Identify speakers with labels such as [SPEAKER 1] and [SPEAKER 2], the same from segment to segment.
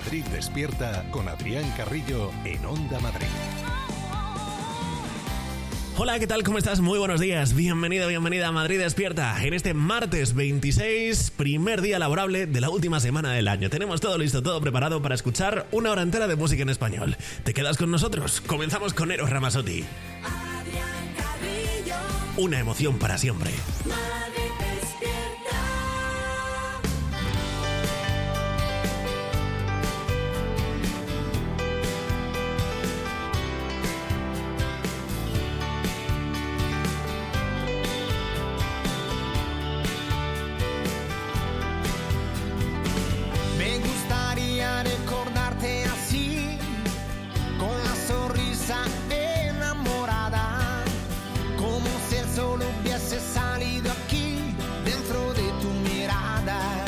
[SPEAKER 1] Madrid Despierta con Adrián Carrillo en Onda Madrid.
[SPEAKER 2] Hola, ¿qué tal? ¿Cómo estás? Muy buenos días. Bienvenido, bienvenida a Madrid Despierta. En este martes 26, primer día laborable de la última semana del año. Tenemos todo listo, todo preparado para escuchar una hora entera de música en español. ¿Te quedas con nosotros? Comenzamos con Eros Ramazzotti.
[SPEAKER 3] Adrián Carrillo.
[SPEAKER 2] Una emoción para siempre.
[SPEAKER 3] Madrid Despierta.
[SPEAKER 4] Me gustaría recordarte así, con la sonrisa enamorada, como si el sol hubiese salido aquí dentro de tu mirada.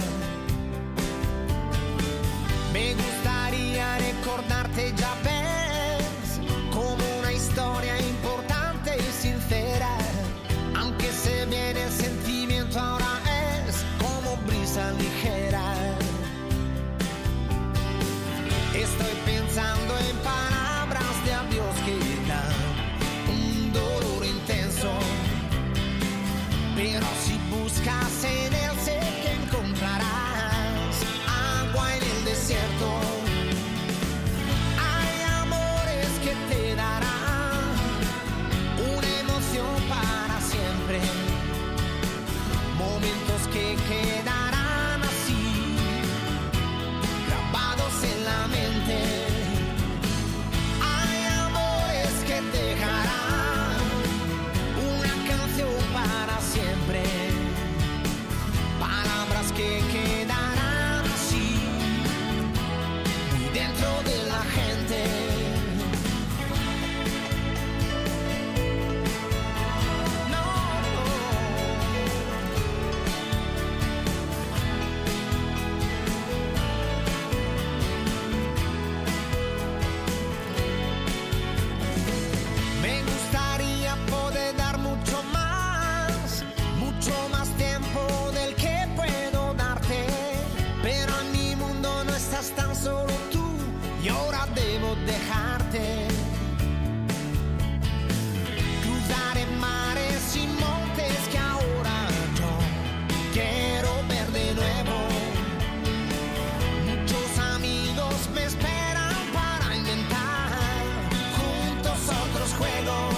[SPEAKER 4] Me gustaría recordarte, ya ves, como una historia importante y sincera, aunque se viene el sentimiento ahora es como brisa ligera. Estoy pensando en palabras de adiós que dan un dolor intenso, pero si buscas en él sé que encontrarás agua en el desierto. Hay amores que te darán una emoción para siempre, momentos que quedarán así grabados en la mente. Hay amores que dejarán una canción para siempre, palabras que quedarán así muy dentro de la gente. No, me gustaría poder dar mucho más tiempo del que puedo darte, pero en mi mundo no estás tan solo tú y ahora debo dejarte. Cruzaré mares y montes que ahora yo quiero ver de nuevo. Muchos amigos me esperan para inventar juntos otros juegos.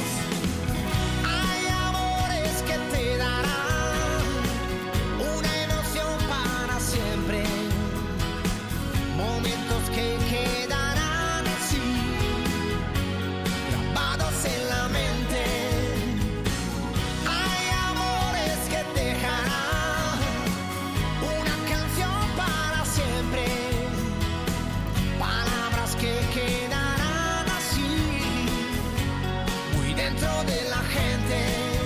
[SPEAKER 4] Hay amores que te darán una emoción para siempre, momentos que quedarán así grabados en la mente. Hay amores que dejarán una canción para siempre, palabras que quedarán así muy dentro de la gente,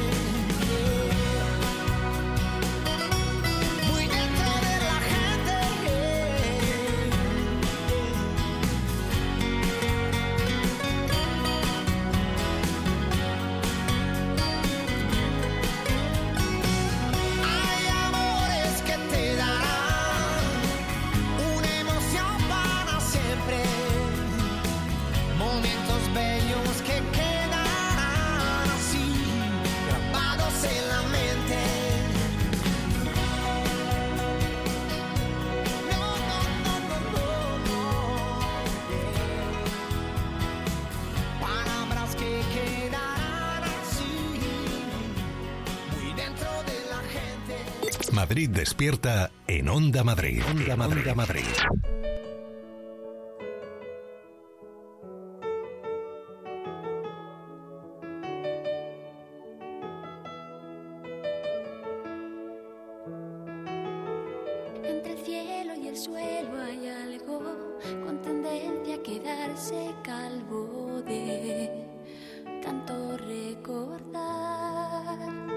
[SPEAKER 4] muy dentro de la gente. Hay amores que te darán una emoción para siempre, momentos bellos que quedarán así grabados en la mente. No, no, no, no, no, no. Palabras que quedarán así muy dentro de la gente.
[SPEAKER 1] Madrid Despierta en Onda Madrid. Onda Madrid.
[SPEAKER 5] Entre el cielo y el suelo hay algo con tendencia a quedarse calvo de tanto recordar.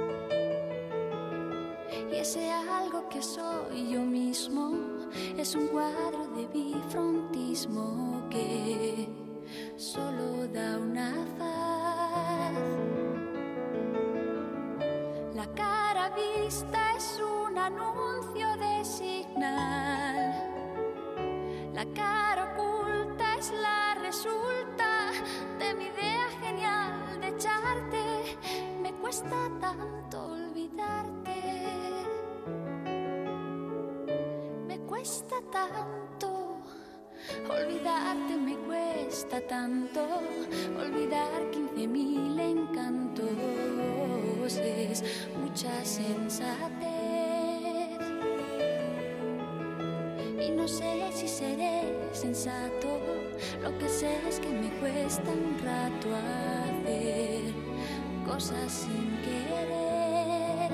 [SPEAKER 5] Y ese algo que soy yo mismo es un cuadro de bifrontismo que solo da una faz. La cara vista es un anuncio de señal. La La cara oculta es la resulta de mi idea genial de echarte. Me cuesta tanto olvidarte. Me cuesta tanto olvidarte, me cuesta tanto olvidar 15.000 encantos. Es mucha sensatez y no sé si seré sensato. Lo que sé es que me cuesta un rato hacer cosas sin querer.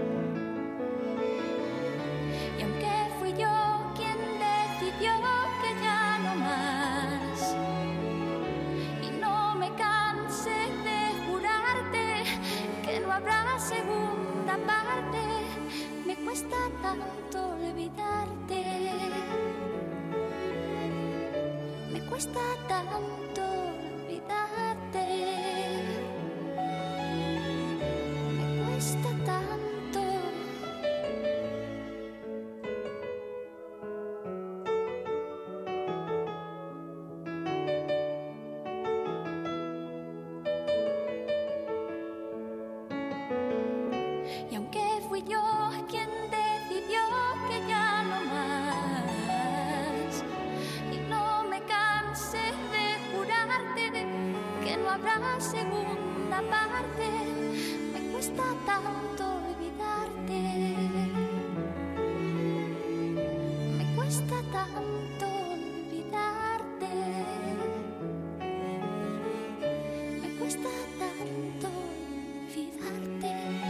[SPEAKER 5] Y aunque fui yo quien decidió que ya no más, y no me cansé de jurarte que no habrá segunda parte, me cuesta tanto olvidarte. Me cuesta tanto olvidarte. Me cuesta tanto. Y aunque fui yo quien decidió que ya no más, y no me cansé de jurarte que no habrá segunda parte, me cuesta tanto olvidarte. Me cuesta tanto olvidarte. Me cuesta tanto olvidarte.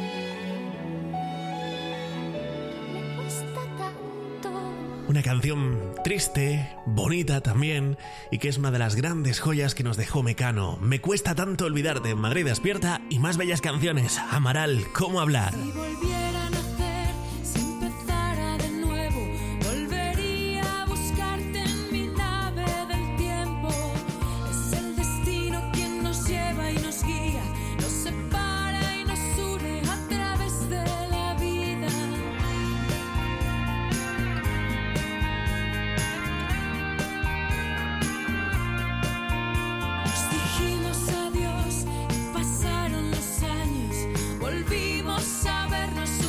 [SPEAKER 5] Me cuesta tanto.
[SPEAKER 2] Una canción triste, bonita también, y que es una de las grandes joyas que nos dejó Mecano. Me cuesta tanto olvidarte. Madrid despierta y más bellas canciones. Amaral, ¿cómo hablar?
[SPEAKER 3] Si volviera a nacer, si empezara de nuevo, volvería a buscarte en mi nave del tiempo. Es el destino quien nos lleva y nos guía, nos separa y nos une a través de la vida. Nos dijimos adiós y pasaron los años, volvimos a vernos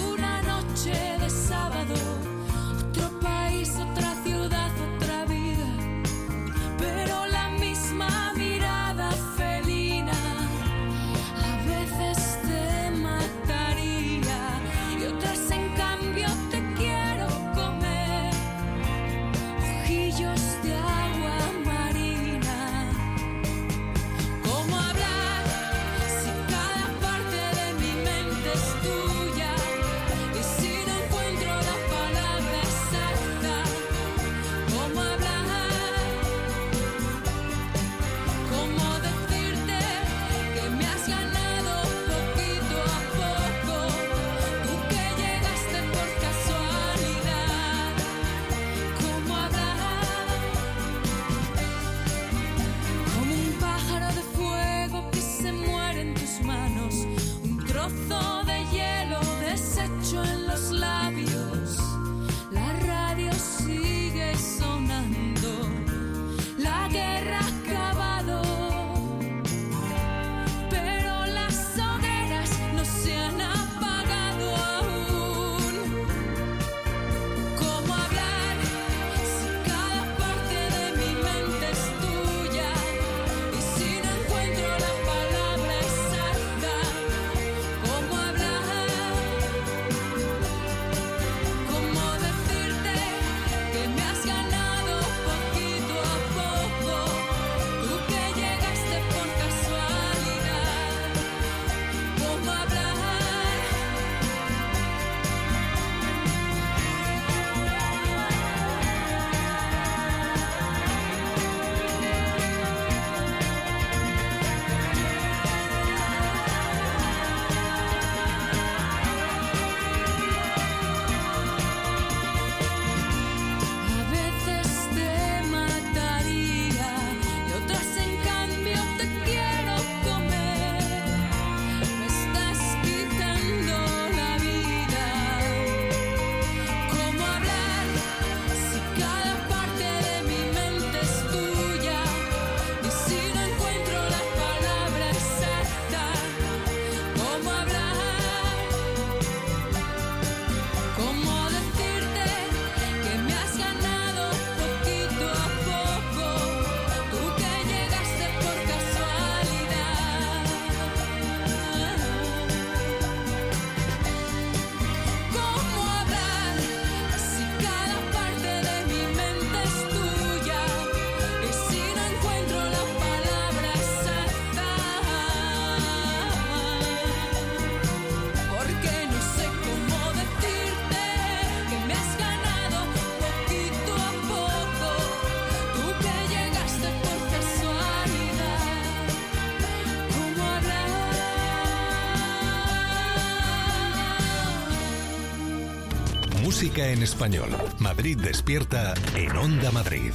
[SPEAKER 1] Música en español. Madrid despierta en Onda Madrid.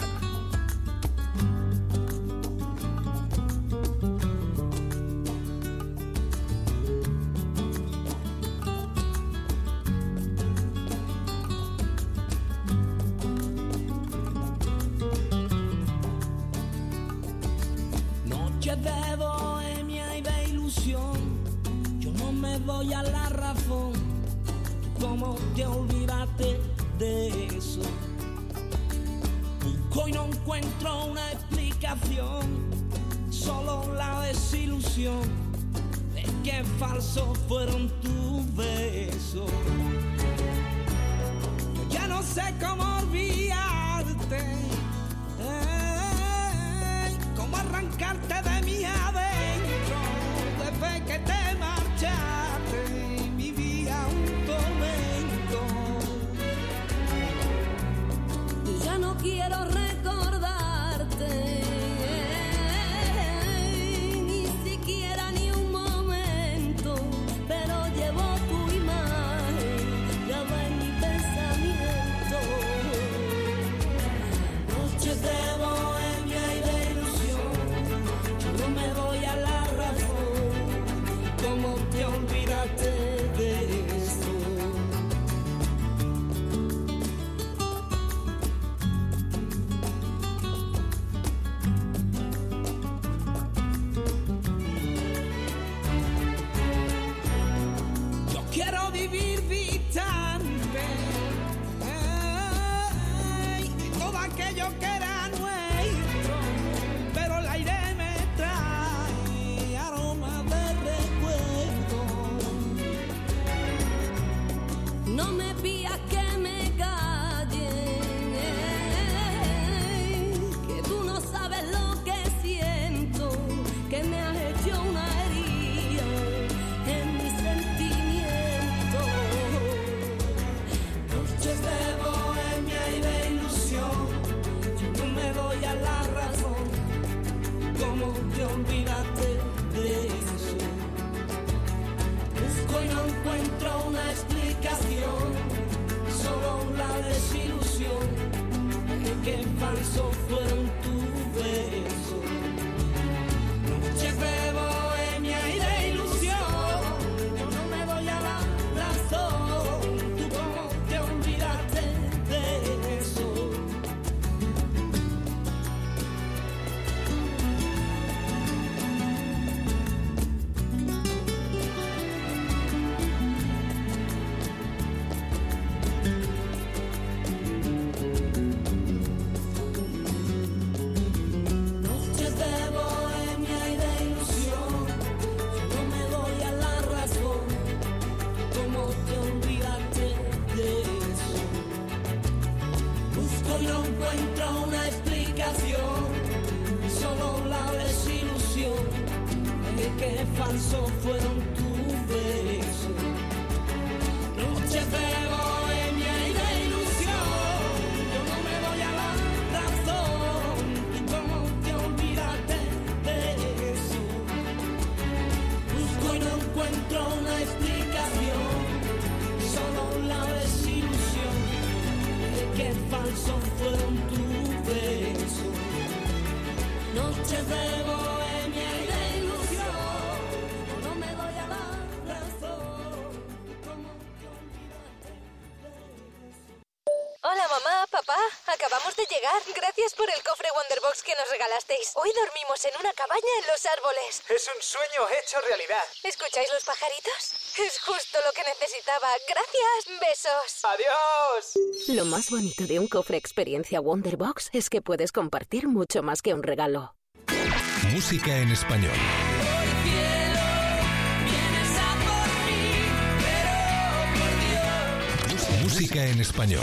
[SPEAKER 6] Noches de bohemia y de ilusión, yo no me doy a la razón. ¿Cómo te olvidaste de eso? Busco y no encuentro una explicación, solo la desilusión de que falsos fueron tus besos. Yo ya no sé cómo olvidarte, cómo arrancarte de mi adentro. Desde que te marchaste, mi vida un tormento. Yo ya no quiero recordarte, ni siquiera ni un momento, pero llevo tu imagen grabada en mi pensamiento. Noches de bohemia y de ilusión, yo no me doy a la razón. ¿Cómo te olvidaste de eso? Yo quiero vivir distante de todo aquello que era nuestro, pero el aire me trae aroma de recuerdo. No me pidas que me calle, que tú no sabes lo que siento, que me has hecho una herida en mi sentimiento. Noches de bohemia y de ilusión, yo no me doy a la razón. ¿Cómo te olvidaste de eso? Busco y no encuentro una explicación, solo la desilusión de que falsos fueron tus besos. Noches de bohemia y de ilusión, yo no me doy a la razón. ¿Tú cómo te olvidaste de eso? Noches de bohemia y de ilusión, yo no me doy a la razón. ¿Cómo te olvidaste de eso? Busco y no encuentro una explicación, solo la desilusión de que falsos fueron tus besos. Noches de bohemia y de ilusión, yo no me doy a la razón. ¿Y cómo te olvidaste de eso? Busco y no encuentro una explicación, solo la desilusión de que falsos fueron tus besos. Noches de bohemia y de ilusión, yo no me doy a la razón. ¿Cómo te olvidaste de eso?
[SPEAKER 7] Hola mamá, papá, acabamos de llegar. Gracias por el cofre Wonderbox que nos regalasteis. Hoy dormimos en una cabaña en los árboles.
[SPEAKER 8] Es un sueño hecho realidad.
[SPEAKER 7] ¿Escucháis los pajaritos? Es justo lo que necesitaba. Gracias, besos.
[SPEAKER 8] ¡Adiós!
[SPEAKER 9] Lo más bonito de un cofre experiencia Wonderbox es que puedes compartir mucho más que un regalo.
[SPEAKER 1] Música en español. Música en español.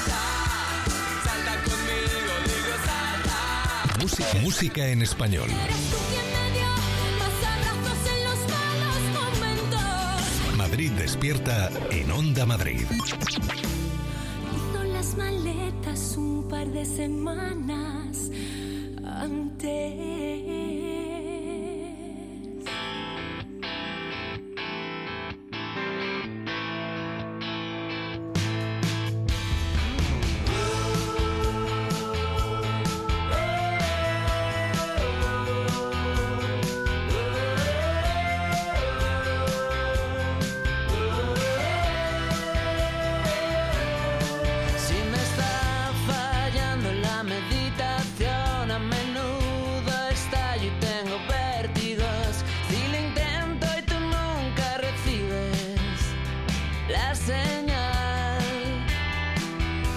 [SPEAKER 1] Música en español.
[SPEAKER 3] Eres tú quien me dio más abrazos en los malos momentos.
[SPEAKER 1] Madrid despierta en Onda Madrid.
[SPEAKER 3] Hizo las maletas un par de semanas antes.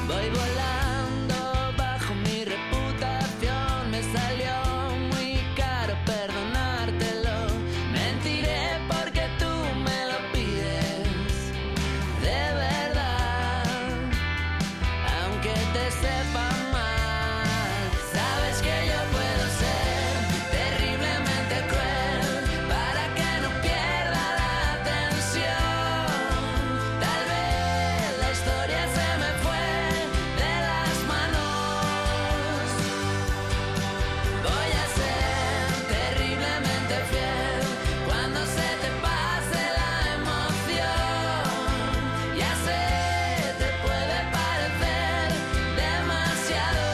[SPEAKER 6] Voy volando bajo mi reputación. Me salió muy caro perdonártelo. Mentiré porque tú me lo pides de verdad, aunque te sepa mal. Sabes que yo puedo ser terriblemente cruel para que no pierda la atención. Tal vez la historia se me fue de las manos. Voy a ser terriblemente fiel cuando se te pase la emoción. Ya sé, te puede parecer demasiado.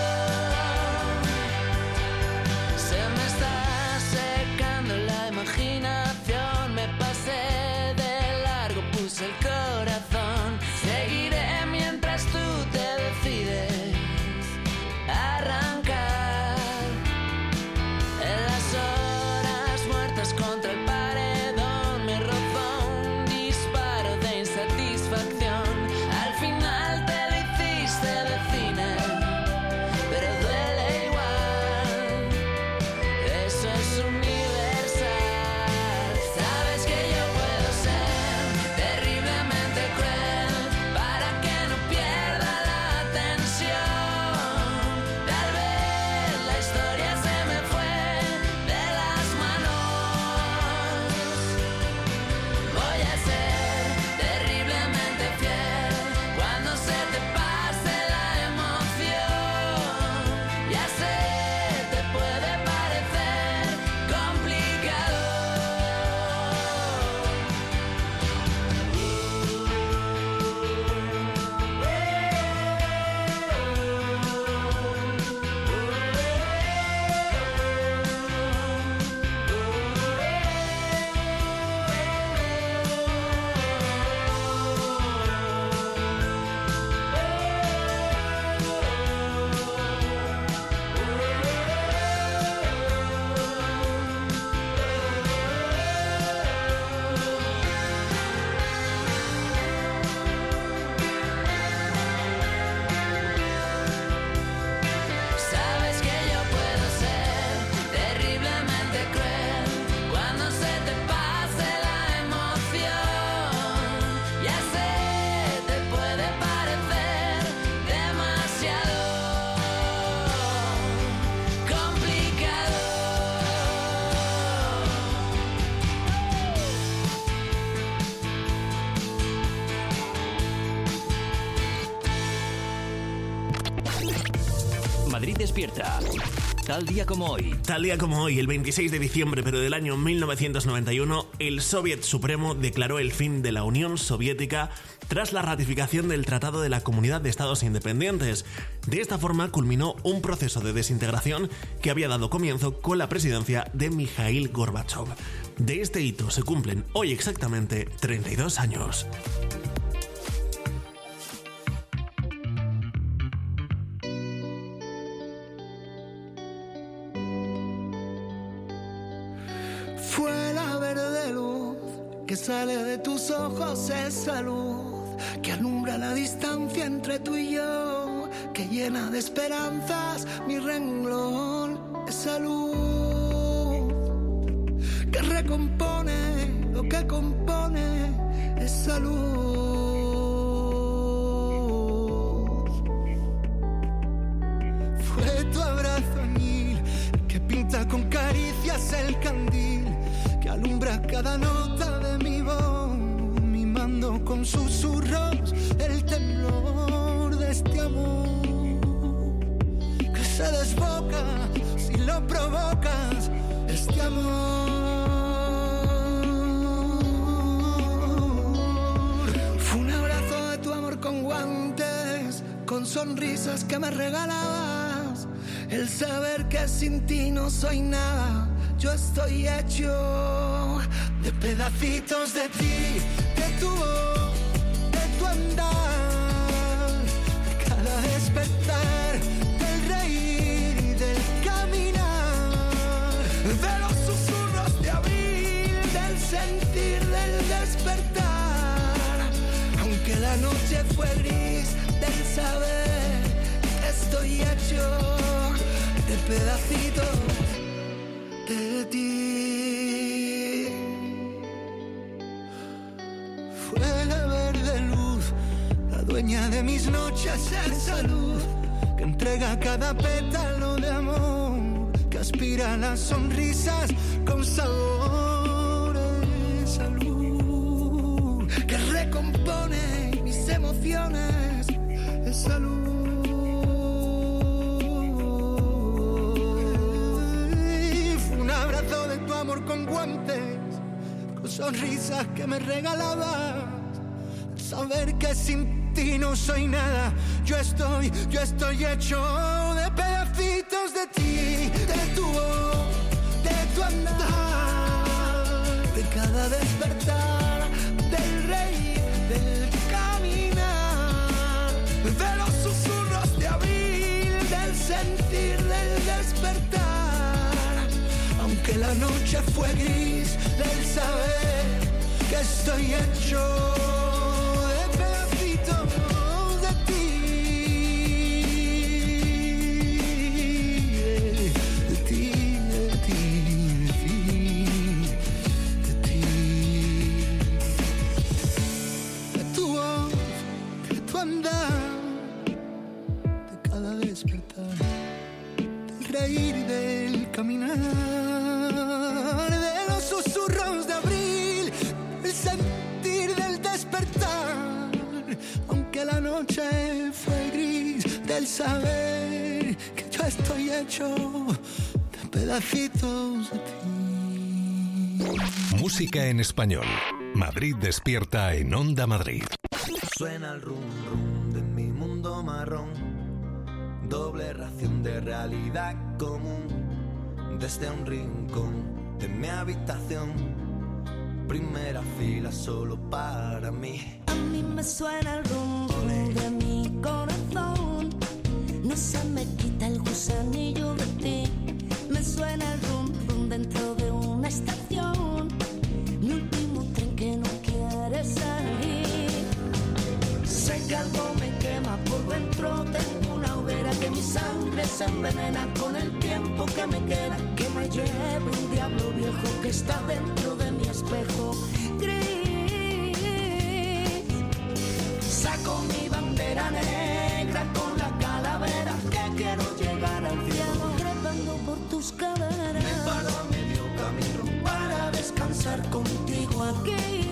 [SPEAKER 6] Se me está secando la imaginación. Me pasé de largo, puse el corazón. Seguiré mientras tú te decides arrancar. En las horas muertas contra el paredón me rozó un disparo de insatisfacción. Al final te lo hiciste de cine, pero duele igual. Eso es universal. Sabes que yo puedo ser terriblemente cruel para que no pierda la atención. Tal vez la historia se me fue de las manos. Voy a ser terriblemente fiel cuando se te pase la emoción. Ya sé, te puede parecer complicado. Sabes que yo puedo ser terriblemente cruel cuando se te pase la emoción. Ya sé, te puede parecer demasiado complicado.
[SPEAKER 10] Madrid despierta. Tal día como hoy.
[SPEAKER 2] Tal día como hoy, el 26 de diciembre, pero del año 1991, el Soviet Supremo declaró el fin de la Unión Soviética tras la ratificación del Tratado de la Comunidad de Estados Independientes. De esta forma culminó un proceso de desintegración que había dado comienzo con la presidencia de Mikhail Gorbachev. De este hito se cumplen hoy exactamente 32 años.
[SPEAKER 11] Fue la verde luz que sale de tus ojos, esa luz que alumbra la distancia entre tú y yo, que llena de esperanzas mi renglón, esa luz que recompone lo que compone, esa luz. Fue tu abrazo añil que pinta con caricias el candil, que alumbra cada nota de mi voz, mimando con susurros el temblor de este amor que se desboca si lo provocas, este amor. Fue un abrazo de tu amor con guantes, con sonrisas que me regalabas, el saber que sin ti no soy nada. Yo estoy hecho de pedacitos de ti, de tu voz, de tu andar, de cada despertar, del reír y del caminar, de los susurros de abril, del sentir, del despertar, aunque la noche fue gris, del saber pedacitos de ti. Fue la verde luz, la dueña de mis noches, esa luz que entrega cada pétalo de amor, que aspira a las sonrisas con sabor. Esa luz que recompone mis emociones, esa luz. Fue un abrazo de tu amor con guantes, con sonrisas que me regalabas. Saber que sin ti no soy nada. Yo estoy hecho de pedacitos de ti, de tu voz, de tu andar, de cada despertar, del reír, del caminar, de los susurros de abril, del sentir, del despertar. Aunque la noche fue gris, del saber que estoy hecho reír y del caminar, de los susurros de abril, el sentir del despertar, aunque la noche fue gris, del saber que yo estoy hecho de pedacitos de ti.
[SPEAKER 1] Música en español. Madrid despierta en Onda Madrid.
[SPEAKER 12] Suena el rum rum de mi mundo marrón, doble ración de realidad común, desde un rincón de mi habitación, primera fila solo para mí.
[SPEAKER 6] A mí me suena el rum rum de mi corazón, no se me quita el gusanillo de ti. Me suena el rum rum dentro de una estación, mi último tren que no quiere salir. Sé que algo me quema por dentro, tengo una hoguera que mi sangre se envenena con el tiempo que me queda, que me lleve un diablo viejo que está dentro de mi espejo gris. Saco mi bandera negra con la calavera, que quiero llegar al cielo trepando por tus caderas. Me paro a medio camino para descansar contigo aquí.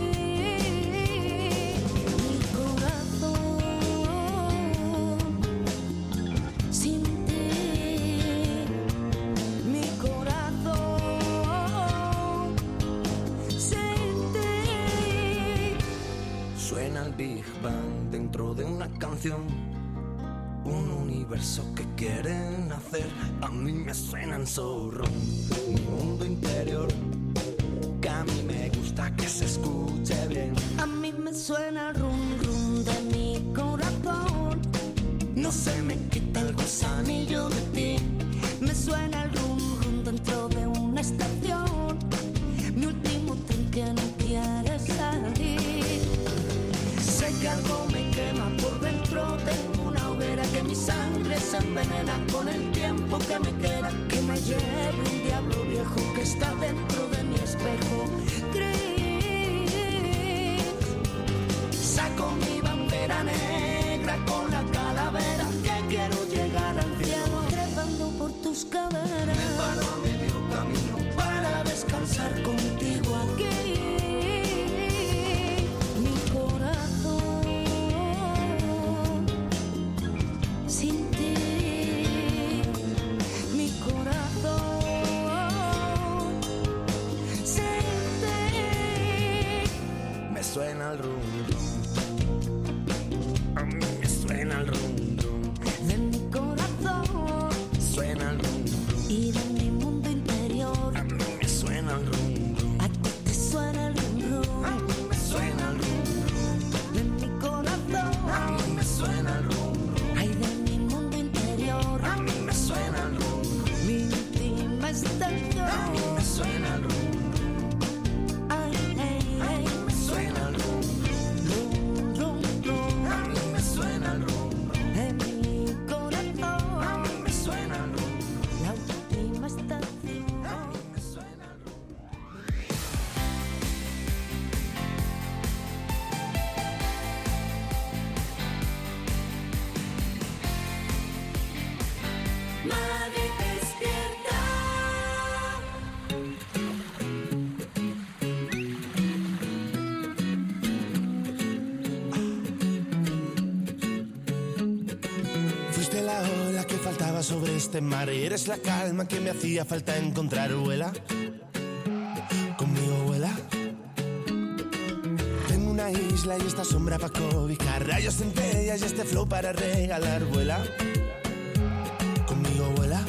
[SPEAKER 12] Big Bang dentro de una canción, un universo que quieren hacer. A mí me suenan zorro, mi mundo interior, que a mí me gusta que se escuche bien.
[SPEAKER 6] A mí me suena el rum rum de mi corazón, no se me quita el gusanillo de ti. Me suena el rum rum dentro de una estación, mi último tren que no quiere salir. Sé que algo me quema por dentro, tengo una hoguera que mi sangre se envenena con el tiempo que me queda, que me lleve un diablo viejo que está dentro de mi espejo gris. Saco mi bandera negra con la calavera, que quiero llegar al cielo trepando por tus caderas. Me paro a medio camino para descansar contigo aquí. Mi corazón, sin ti. Madrid despierta.
[SPEAKER 11] Fuiste la ola que faltaba sobre este mar y eres la calma que me hacía falta encontrar. Vuela, conmigo vuela. Tengo una isla y esta sombra para cobijar, rayos, centellas y este flow para regalar. Vuela, conmigo vuela.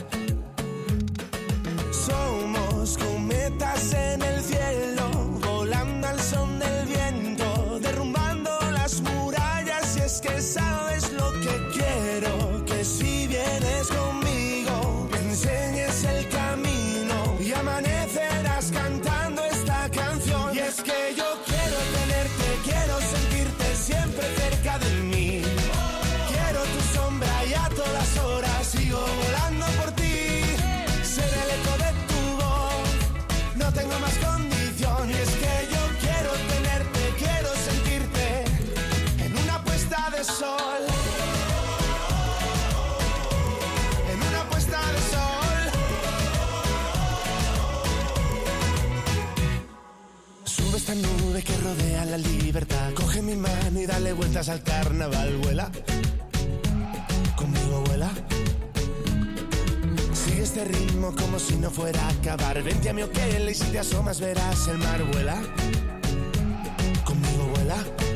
[SPEAKER 11] Somos cometas en el cielo, volando al son del viento, derrumbando las murallas. Y es que sabes lo que quiero, que si vienes conmigo me enseñes el camino y amanecerás cantando esta canción. Y es que yo quiero tenerte, quiero sentirte siempre cerca de mí. Quiero tu sombra y a todas horas sigo volando por ti. Ser el eco de tu voz, no tengo más condición. Y es que yo quiero tenerte, quiero sentirte en una puesta de sol. En una puesta de sol. Sube esta nube que rodea la libertad, coge mi mano y dale vueltas al carnaval. Vuela, conmigo vuela. Sigue este ritmo como si no fuera a acabar. Vente a mi hotel y si te asomas verás el mar. Vuela, conmigo vuela.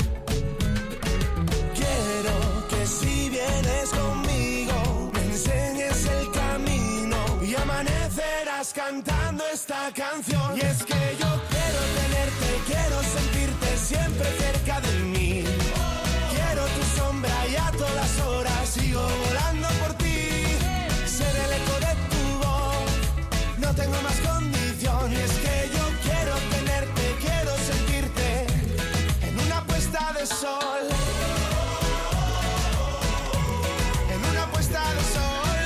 [SPEAKER 11] Quiero que si vienes conmigo me enseñes el camino y amanecerás cantando esta canción. Y es que yo quiero tenerte, quiero sentirte siempre cerca de mí. Quiero tu sombra y a todas horas sigo volando por ti. Ser el eco de tu voz, no tengo más condición. Y es que yo quiero tenerte, quiero sentirte en una puesta de sol. En una puesta de sol.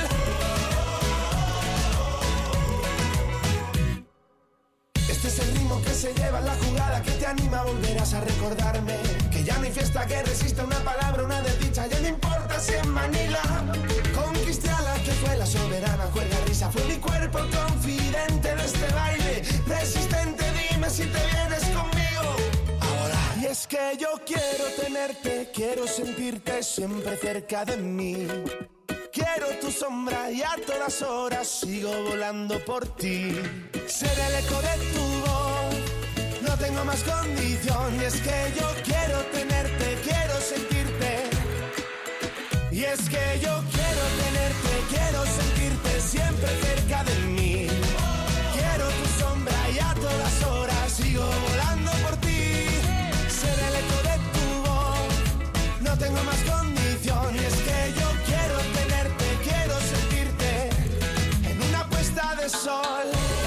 [SPEAKER 11] Este es el ritmo que se lleva en la jugada, que te anima, volverás a recordarme. Que ya no hay fiesta que resista una palabra, una desdicha. Ya no importa si en Manila conquisté a la que fue la soberana. Cuerda risa, fue mi cuerpo confidente de este baile. Resistente, dime si te vienes conmigo ahora. Y es que yo quiero tenerte, quiero sentirte siempre cerca de mí. Quiero tu sombra y a todas horas sigo volando por ti. Ser el eco de tu voz, no tengo más condición. Y es que yo quiero tenerte, quiero sentirte. Y es que yo quiero tenerte, quiero sentirte siempre cerca de mí. Quiero tu sombra y a todas horas sigo volando por ti. Ser el eco de tu voz, no tengo más condición. Y es que yo quiero tenerte, quiero sentirte en una puesta de sol.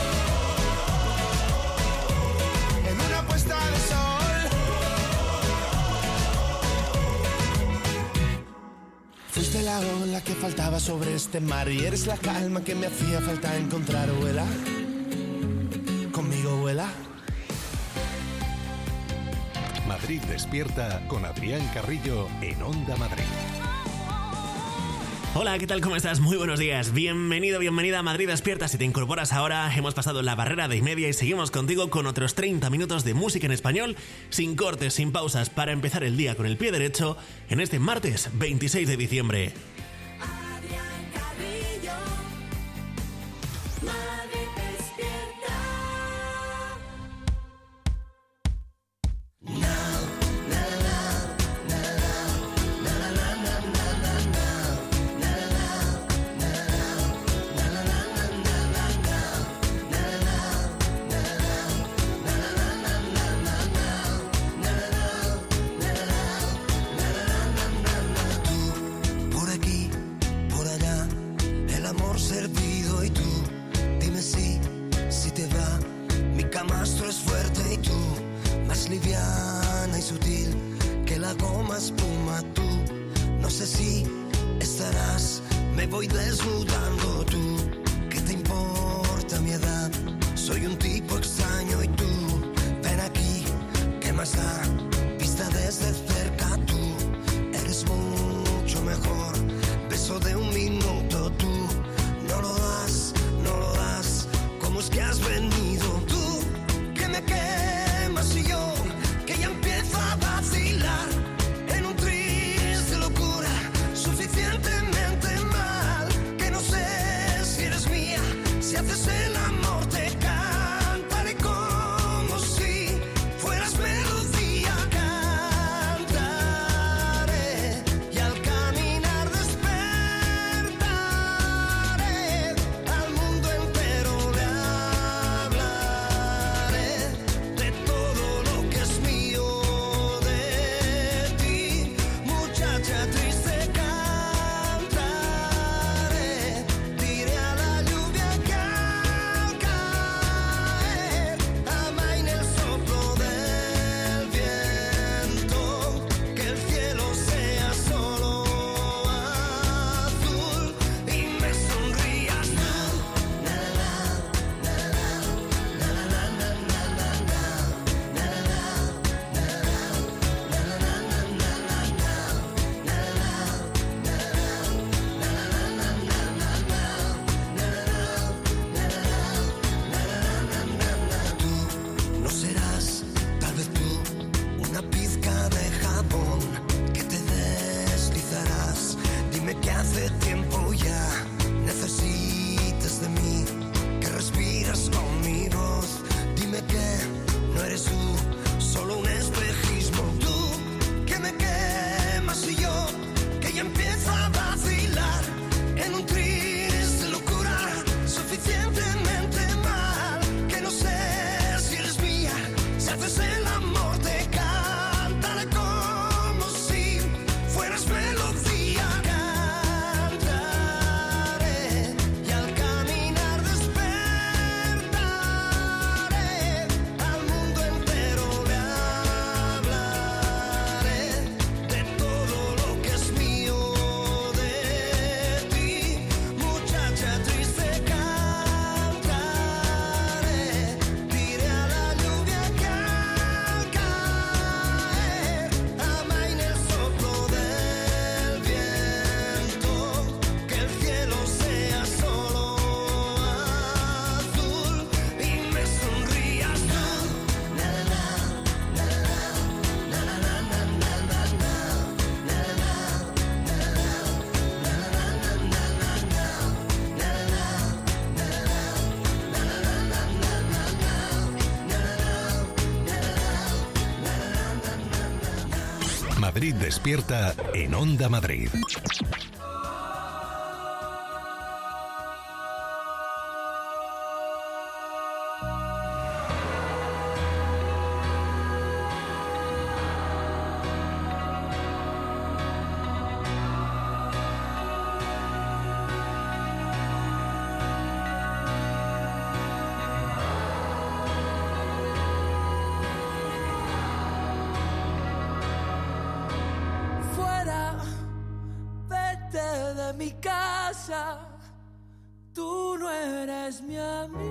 [SPEAKER 11] En una puesta de sol. Fuiste la ola que faltaba sobre este mar y eres la calma que me hacía falta encontrar. Vuela, conmigo vuela.
[SPEAKER 1] Madrid despierta con Adrián Carrillo en Onda Madrid.
[SPEAKER 2] Hola, ¿qué tal? ¿Cómo estás? Muy buenos días. Bienvenido, bienvenida a Madrid Despierta. Si te incorporas ahora, hemos pasado la barrera de 1:30 y seguimos contigo con otros 30 minutos de música en español, sin cortes, sin pausas, para empezar el día con el pie derecho en este martes 26 de diciembre.
[SPEAKER 13] Liviana y sutil que la goma espuma. Tú no sé si estarás, me voy desnudando. Tú, ¿qué te importa mi edad? Soy un tipo extraño y tú, ven aquí, ¿qué más da? Vista desde cerca, tú eres mucho mejor. Beso de un minuto, tú hace tiempo ya necesitas de mí, que respiras con mi voz. Dime que no eres tú, solo un espejismo. Tú que me quemas y yo que ya empieza a vacilar en un triste locura suficientemente mal, que no sé si eres mía. Si haces el amor te cantaré como si fueras melodía. Cantaré y al caminar despertaré, al mundo entero le hablaré de todo lo que es mío de ti. Muchacha triste cantaré, diré a la lluvia que al caer amaine el soplo del viento, que el cielo sea solo azul y me sonrías tú. Na na na, na na na, na na na, na na na, na na na, na
[SPEAKER 1] Madrid Despierta en Onda Madrid.
[SPEAKER 6] Fuera, vete de mi casa, tú no eres mi amiga.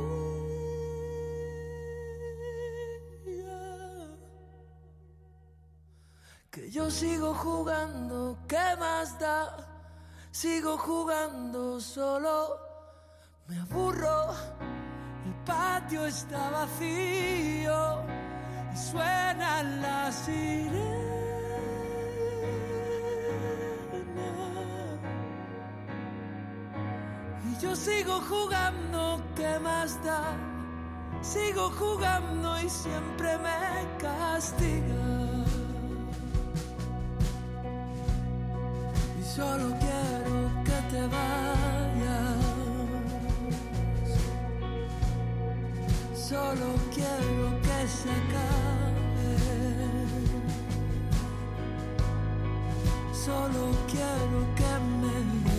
[SPEAKER 6] Que yo sigo jugando, ¿qué más da? Sigo jugando solo, me aburro, el patio está vacío y suenan las sirenas. Y yo sigo jugando, ¿qué más da? Sigo jugando y siempre me castiga. Y solo quiero que te vayas. Solo quiero que se acabe. Solo quiero que me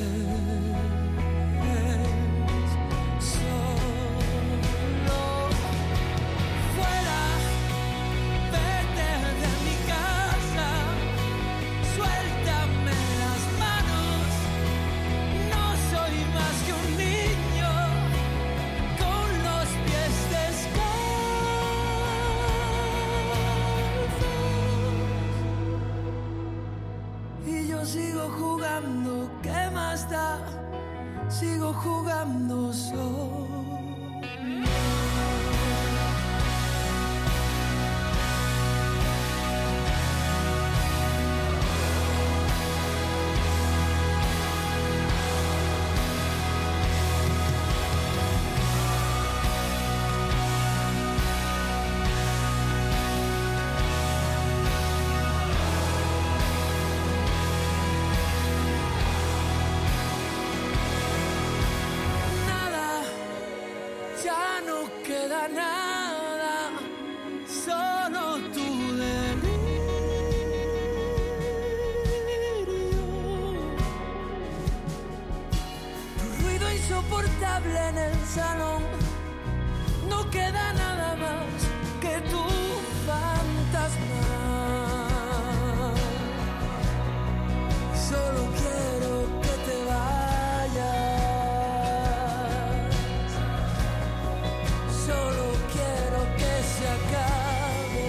[SPEAKER 6] des. Solo fuera, vete de mi casa, suéltame las manos. No soy más que un niño con los pies descalzos. Y yo sigo jugando, ¿qué más da? Sigo jugando solo. Nada, ya no queda nada, solo tu delirio. Tu ruido insoportable en el salón, no queda nada más que tu fantasma. Solo quiero que te vayas. Solo quiero que se acabe.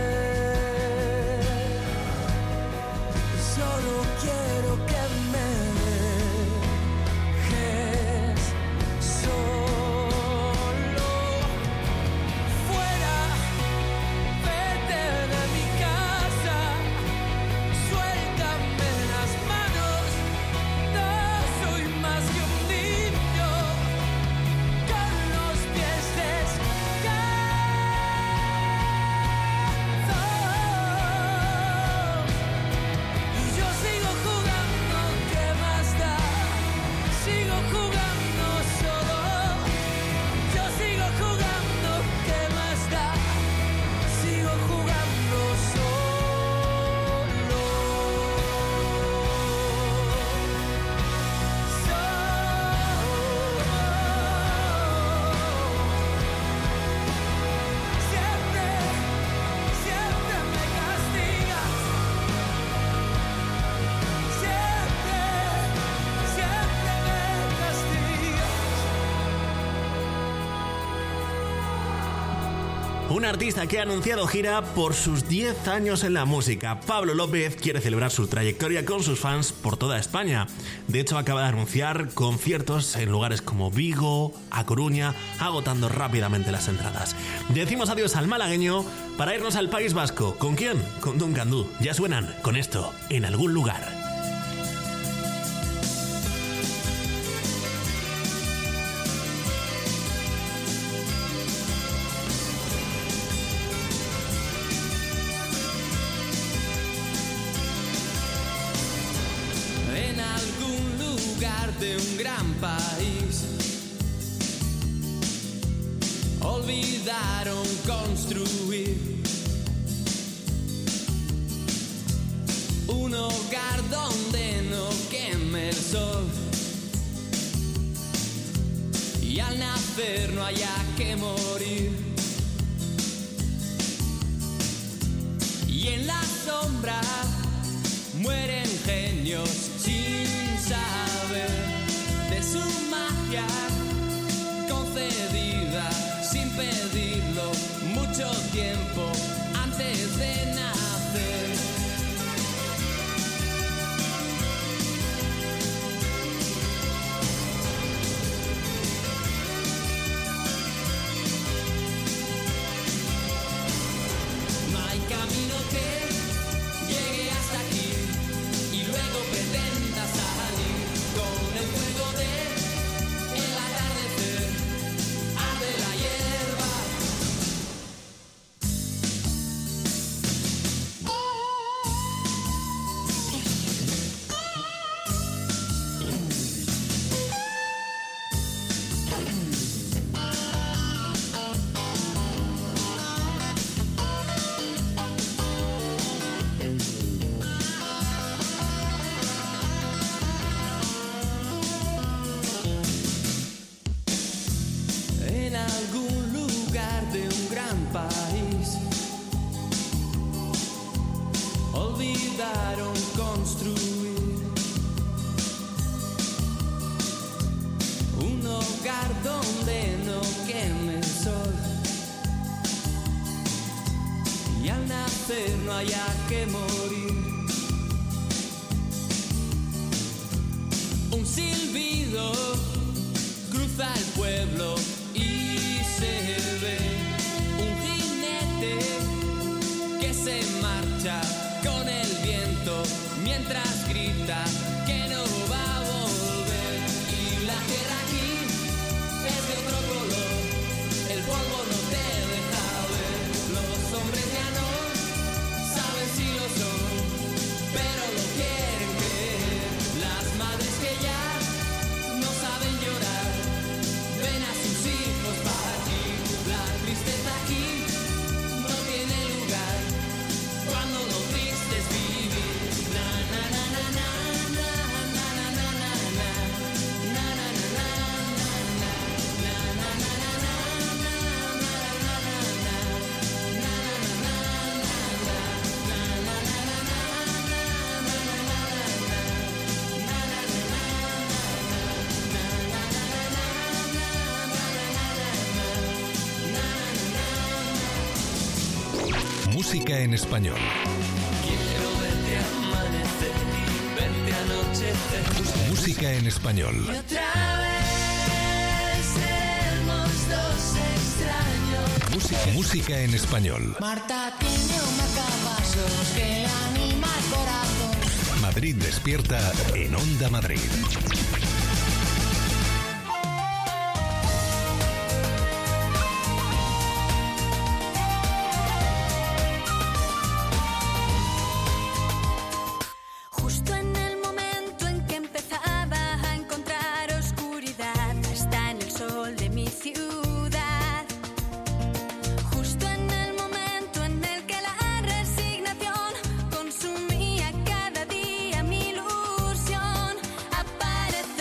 [SPEAKER 6] Solo quiero que me dejes solo. Fuera, vete de mi casa, suéltame las manos.
[SPEAKER 2] Un artista que ha anunciado gira por sus 10 años en la música. Pablo López quiere celebrar su trayectoria con sus fans por toda España. De hecho, acaba de anunciar conciertos en lugares como Vigo, A Coruña, agotando rápidamente las entradas. Decimos adiós al malagueño para irnos al País Vasco. ¿Con quién? Con Duncan Du. Ya suenan con esto, En algún lugar.
[SPEAKER 14] De un gran país olvidaron construir un hogar donde no queme el sol y al nacer no haya que morir, y en la sombra mueren genios sin saber de su magia concedida sin pedirlo mucho tiempo antes de nacer. No hay camino que llegue hasta aquí y luego pretenda salir con el fuego de el atardecer, arde la hierba. En algún lugar de un gran país olvidaron construir un hogar donde no queme el sol y al nacer no haya que morir. Un silbido cruza el pueblo y se ve un jinete que se marcha con el viento mientras grita que no va a volver. Y la tierra aquí es de otro color, el polvo no te deja ver. Los hombres ya no saben si lo son, pero lo quieren creer. Las madres que ya no saben llorar ven a sus hijos partir. La tristeza aquí no tiene lugar cuando lo triste es vivir. Na na na na na na na na na na na na na na na
[SPEAKER 1] Música en español.
[SPEAKER 14] Quiero verte amanecer y verte anochecer.
[SPEAKER 1] Música en español.
[SPEAKER 3] Y otra vez seremos dos extraños.
[SPEAKER 1] Música en español.
[SPEAKER 3] Marta tiene un marcapasos que le anima el corazón.
[SPEAKER 1] Madrid despierta en Onda Madrid.
[SPEAKER 5] Justo en el momento en que empezaba a encontrar oscuridad, hasta en el sol de mi ciudad. Justo en el momento en el que la resignación consumía cada día mi ilusión, apareció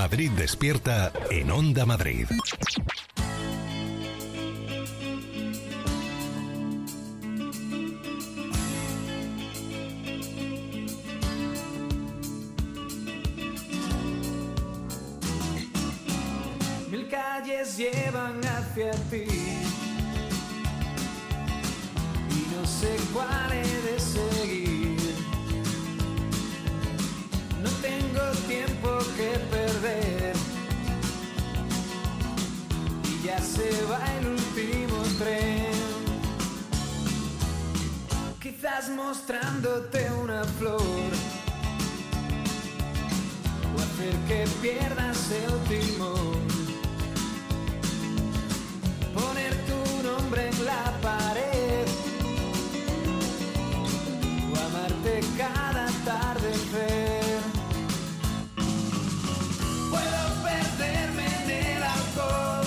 [SPEAKER 1] Madrid Despierta en Onda Madrid.
[SPEAKER 6] Mil calles llevan hacia ti y no sé cuál he de seguir. No tengo tiempo que perder y ya se va el último tren. Quizás mostrándote una flor o hacer que pierdas el timón. Poner tu nombre en la pared o amarte cada atardecer. Puedo perderme en el alcohol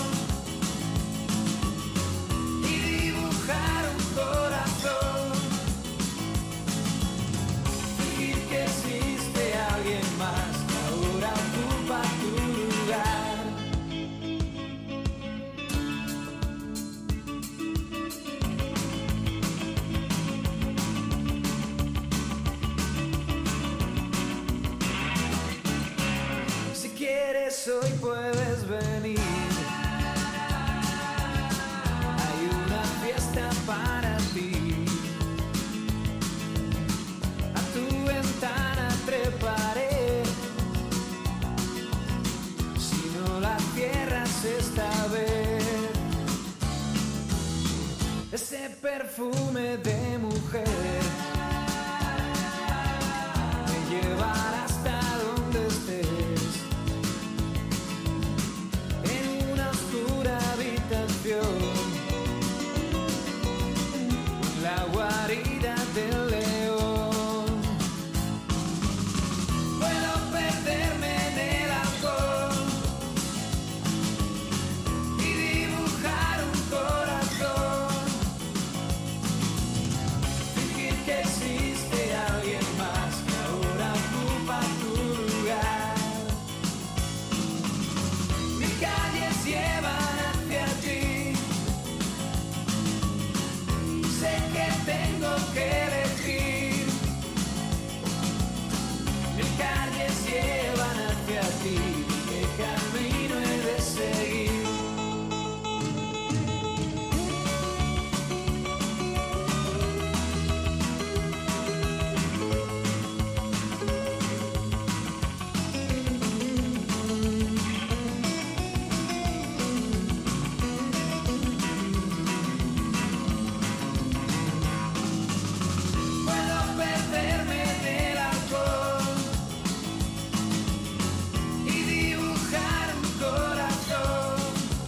[SPEAKER 6] y dibujar un corazón, fingir que existe alguien más que ahora ocupa tu lugar. Si quieres hoy puedes venir. Hay una fiesta para ti. A tu ventana treparé. Si no la cierras esta vez. Ese perfume de mujer me llevará hasta donde estés. En una oscura habitación, la guarida del león. Puedo perderme en el alcohol y dibujar un corazón, fingir que existe alguien más que ahora ocupa tu lugar. Mis calles llevan hacia ti. Sé que tengo que elegir. Mis calles llevan hacia ti. ¿Qué camino he de seguir? Puedo perderme en el alcohol y dibujar un corazón,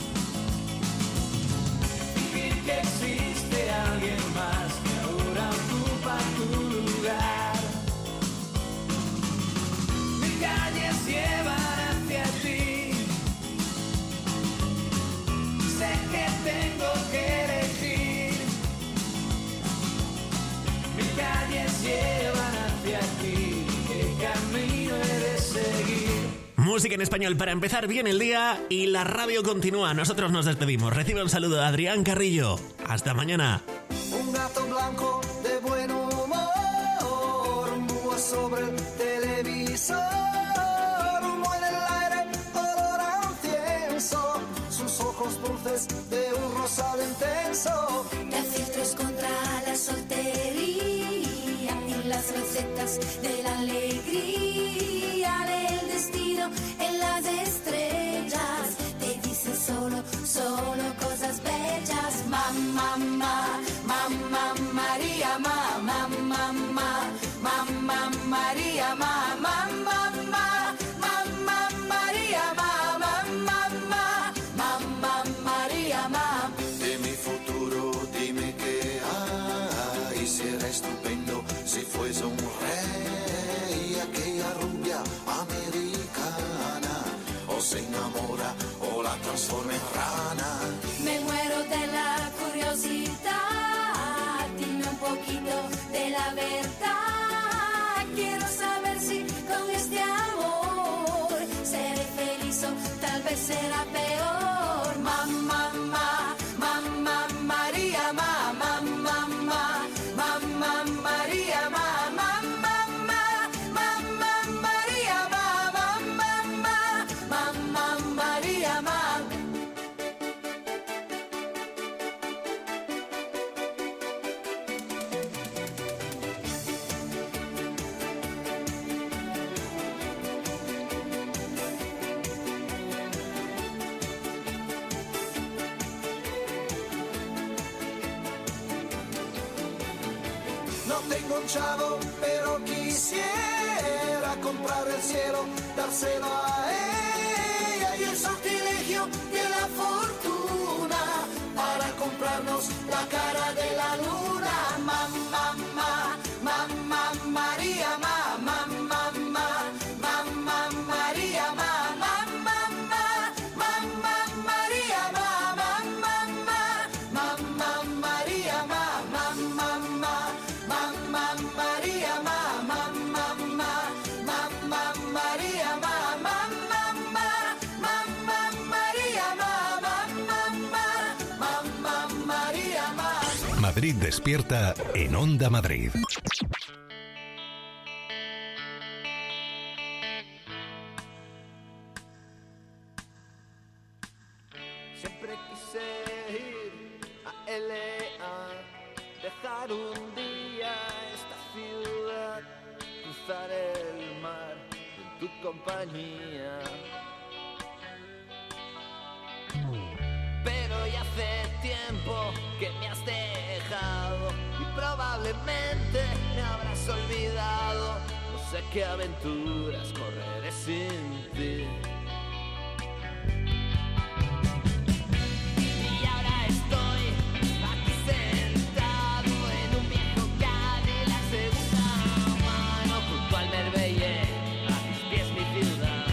[SPEAKER 6] fingir que existe alguien más que ahora ocupa tu lugar. Mis calles llevan hacia ti. Sé que tengo que elegir. Mis calles llevan hacia ti. ¿Qué camino he de seguir?
[SPEAKER 2] Música en español para empezar bien el día y la radio continúa. Nosotros nos despedimos. Recibe un saludo de Adrián Carrillo. Hasta mañana.
[SPEAKER 11] Un gato blanco de buen humor, un búho sobre el televisor, humo en el aire, olor a incienso, sus ojos dulces de un rosado intenso.
[SPEAKER 3] De filtros contra la soltería, en las recetas de la alegría, del destino en las estrellas. Te dice solo cosas bellas. Mamá, mamá, María, mamá, mamá, mamá, María, mamá, mamá, mamá, María, mamá, mamá, mamá, María, mamá.
[SPEAKER 12] De mi futuro dime qué hay. Será estupendo si fuese un rey. Aquella rubia americana o se enamora o la transforma en rana.
[SPEAKER 3] Me muero de la curiosidad, dime un poquito de la verdad. Quiero saber si con este amor seré feliz
[SPEAKER 11] No tengo un chavo, pero quisiera comprar el cielo, dárselo a ella y el sortilegio de la fortuna para comprarnos la cara de la luna. Mamá, mamá, María, mamá, mamá, mamá, María, mamá, mamá, mamá, María, mamá, mamá, mamá, María, mamá, mamá, mamá, María, mamá, mamá, mamá, María, mamá, mamá, mamá, María, mamá, mamá, mamá, María, mamá.
[SPEAKER 1] Madrid despierta en Onda Madrid.
[SPEAKER 12] Siempre quise ir a L.A., dejar un día esta ciudad, cruzar el mar en tu compañía. Pero ya hace tiempo que me has dejado y probablemente me habrás olvidado. No sé qué aventuras correré sin ti. Y ahora estoy aquí sentado en un viejo Cadillac segunda mano junto al Marbella, a mis pies mi ciudad.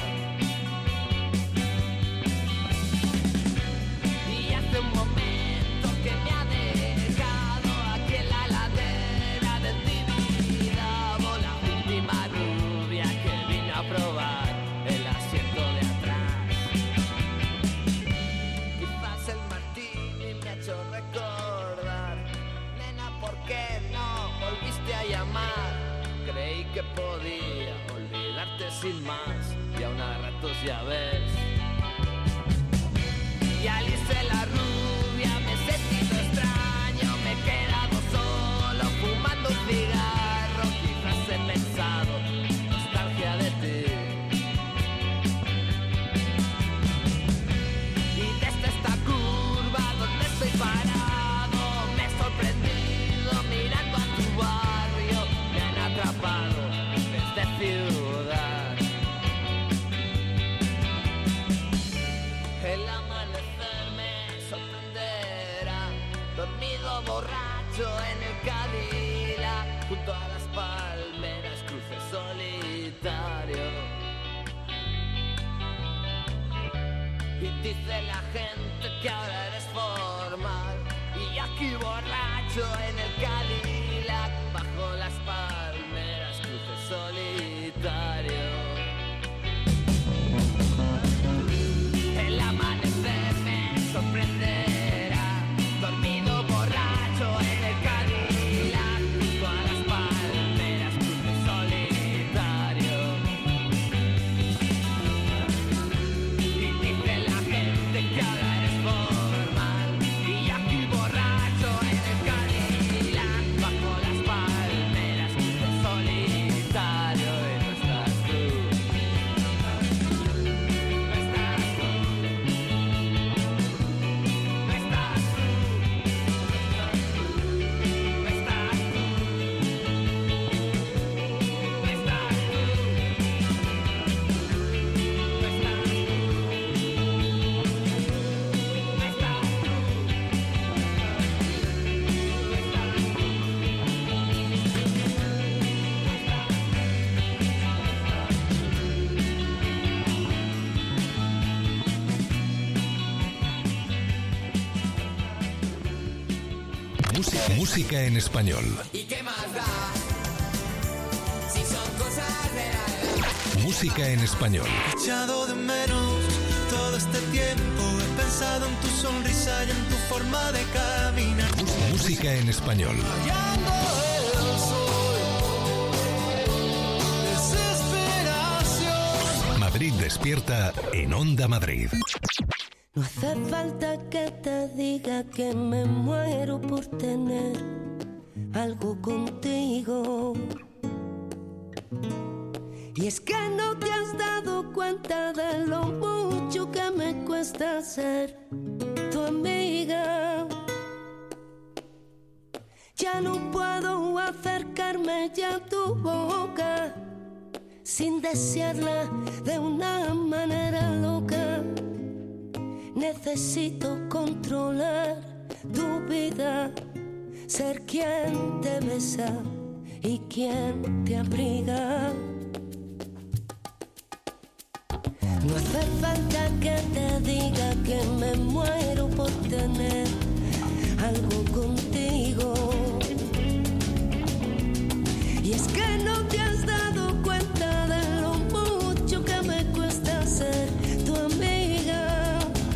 [SPEAKER 12] Y hace un momento que me ha dejado aquí en la ladera del Tibidabo la última rubia que vino a probar el asiento de atrás. Quizás el martini me ha hecho recordar, nena, ¿por qué no volviste a llamar? Creí que podía olvidarte sin más y aún a ratos ya ves. Y al irse la rubia me he sentido extraño, me he quedado solo fumando un cigarro. Quizás he pensado, nostalgia de ti. Y desde esta curva donde estoy parado me he sorprendido mirando a tu barrio. Me han atrapado desde ciudad. El amanecer me sorprenderá, dormido borracho en el Cadillac, junto a las palmeras cruce solitario. Y dice la gente que ahora eres formal, y aquí borracho en el Cadillac, bajo las palmeras cruce solitario. El amanecer me sorprenderá, dormido borracho en el Cadillac, junto a las palmeras cruce solitario. Y dice la gente que ahora eres formal, y aquí borracho en el Cadillac, bajo las palmeras cruce solitario. Y no estás tú.
[SPEAKER 1] Música en español.
[SPEAKER 6] ¿Y qué más da? Si son cosas de la...
[SPEAKER 1] Música en español.
[SPEAKER 11] He echado de menos todo este tiempo, he pensado en tu sonrisa y en tu forma de caminar.
[SPEAKER 1] Música en español.
[SPEAKER 11] Rayando el sol, desesperación.
[SPEAKER 1] Madrid despierta en Onda Madrid.
[SPEAKER 15] No hace falta que te diga que me muero por tener algo contigo. Y es que no te has dado cuenta de lo mucho que me cuesta ser tu amiga. Ya no puedo acercar besarme ya tu boca, sin desearla de una manera loca. Necesito controlar tu vida, ser quien te besa y quien te abriga. No hace falta que te diga que me muero por tener algo contigo. Y es que no te has dado cuenta de lo mucho que me cuesta ser tu amiga.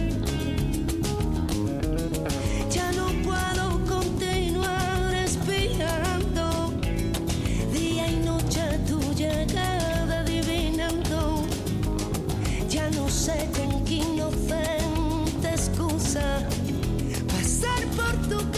[SPEAKER 15] Ya no puedo continuar espiando día y noche tu llegada adivinando. Ya no sé con qué inocente excusa pasar por tu